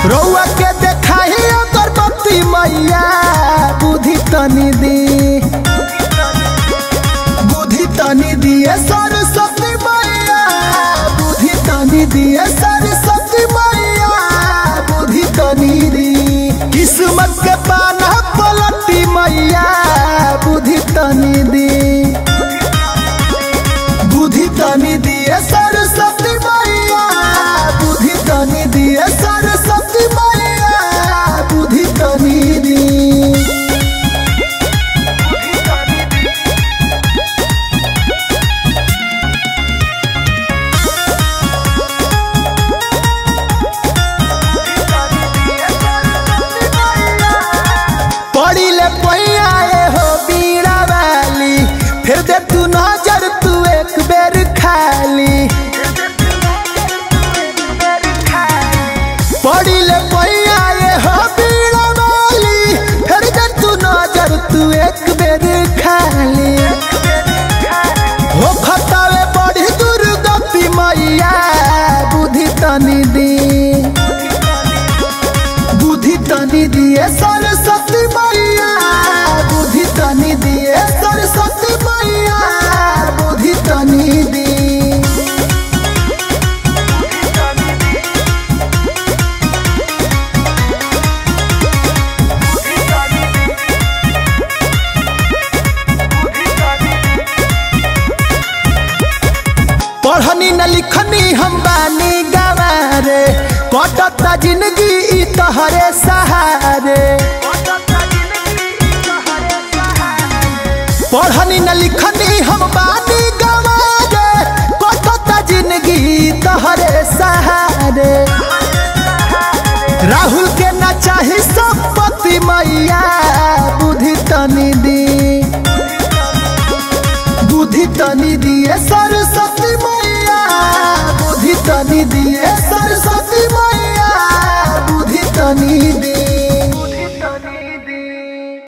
रउआ के देखाही अगरबत्ती मैया बुद्धि तनी दी, बुद्धि तनी दिए सरस्वती मैया, बुद्धि तनी दिए सरस्वती मैया, बुद्धि तनी दी। किस्मत के पाना पलटी मैया बुद्धि तनी दी, बुद्धि तनी दिए सरस्वती मैया, बुद्धि तनी दिए सरस्वती मैया, बुद्धि तनी दी। पड़ी ले पैया हो बीड़ा वाली, फिर दे तू नजर तू एक बेर खाली। पड़ी ले पैया हो बीड़ा वाली, फिर दे तू नजर तू एक बेर खाली। हो खतावे बड़ी दुर्गति मैया बुद्धि तनी दी, बुद्धि तनी दिए सरस्वती मैया, बुद्धि तनी दिए सरस्वती मैया, बुद्धि तनी दी। पढ़नी न लिखनी हम बानी गवारे, कटता जिंदगी ई तहरे सहारे। पढ़नी न लिखनी हम बानी गवारे, कटता जिंदगी ई तहरे सहारे। राहुल के न चाही संपत्ति मैया बुद्धि तनी दी, बुद्धि तनी दिए सरस्वती मैया, बुद्धि तनी दिए